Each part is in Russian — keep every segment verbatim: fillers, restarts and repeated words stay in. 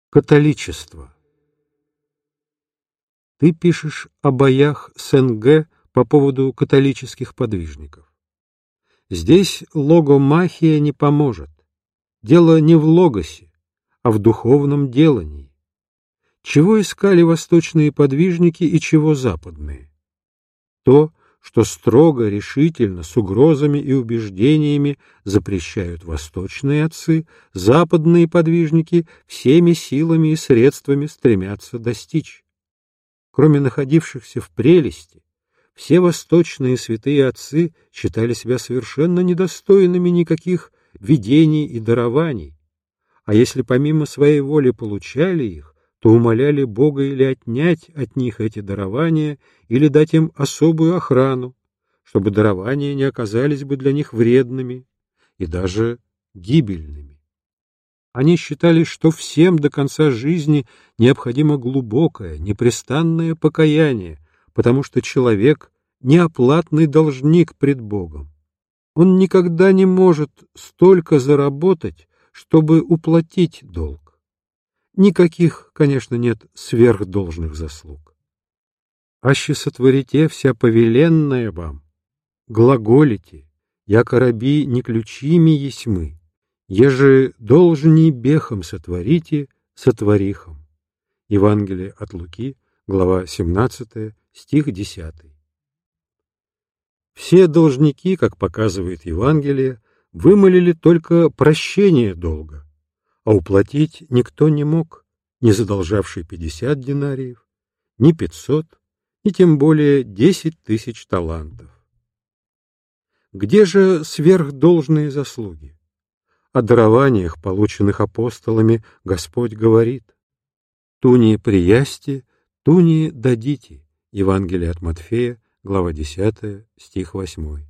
Католичество. Ты пишешь о боях с эн гэ по поводу католических подвижников. Здесь логомахия не поможет. Дело не в логосе, а в духовном делании. Чего искали восточные подвижники и чего западные? То, что строго, решительно, с угрозами и убеждениями запрещают восточные отцы, западные подвижники всеми силами и средствами стремятся достичь. Кроме находившихся в прелести, все восточные святые отцы считали себя совершенно недостойными никаких видений и дарований, а если помимо своей воли получали их, то умоляли Бога или отнять от них эти дарования, или дать им особую охрану, чтобы дарования не оказались бы для них вредными и даже гибельными. Они считали, что всем до конца жизни необходимо глубокое, непрестанное покаяние, потому что человек — неоплатный должник пред Богом. Он никогда не может столько заработать, чтобы уплатить долг. Никаких, конечно, нет сверхдолжных заслуг. Аще сотворите вся повеленная вам, глаголите, яко раби не ключими есмы, еже должни бехом сотворите, сотворихом. Евангелие от Луки, глава семнадцатая, стих десятый. Все должники, как показывает Евангелие, вымолили только прощение долга, а уплатить никто не мог, не задолжавший пятьдесят динариев, ни пятьсот, ни тем более десять тысяч талантов. Где же сверхдолжные заслуги? О дарованиях, полученных апостолами, Господь говорит: «Туни приясти, туни дадите». Евангелие от Матфея, глава десятая, стих восьмой.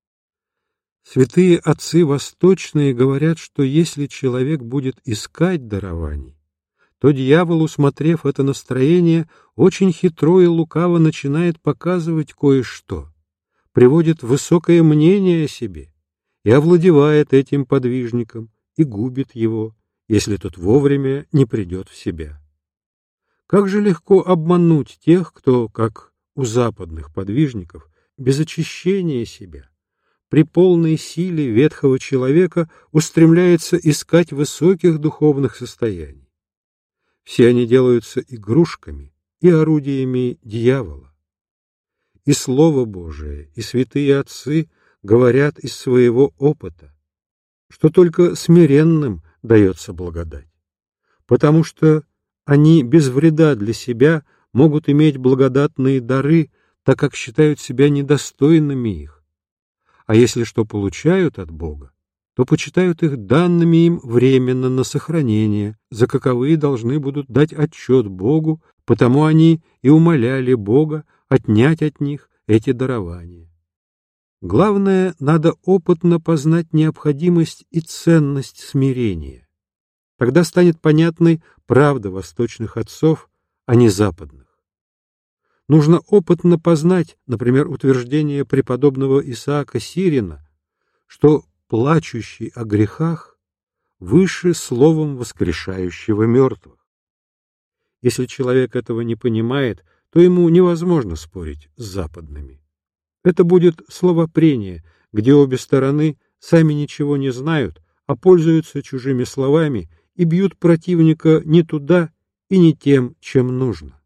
Святые отцы восточные говорят, что если человек будет искать дарований, то дьявол, усмотрев это настроение, очень хитро и лукаво начинает показывать кое-что, приводит высокое мнение о себе и овладевает этим подвижником и губит его, если тот вовремя не придет в себя. Как же легко обмануть тех, кто, как у западных подвижников, без очищения себя, при полной силе ветхого человека устремляется искать высоких духовных состояний. Все они делаются игрушками и орудиями дьявола. И Слово Божие, и святые отцы говорят из своего опыта, что только смиренным дается благодать, потому что они без вреда для себя могут иметь благодатные дары, так как считают себя недостойными их. А если что получают от Бога, то почитают их данными им временно на сохранение, за каковые должны будут дать отчет Богу, потому они и умоляли Бога отнять от них эти дарования. Главное, надо опытно познать необходимость и ценность смирения. Тогда станет понятной правда восточных отцов, а не западных. Нужно опытно познать, например, утверждение преподобного Исаака Сирина, что плачущий о грехах выше словом воскрешающего мертвых. Если человек этого не понимает, то ему невозможно спорить с западными. Это будет словопрение, где обе стороны сами ничего не знают, а пользуются чужими словами и бьют противника не туда и не тем, чем нужно.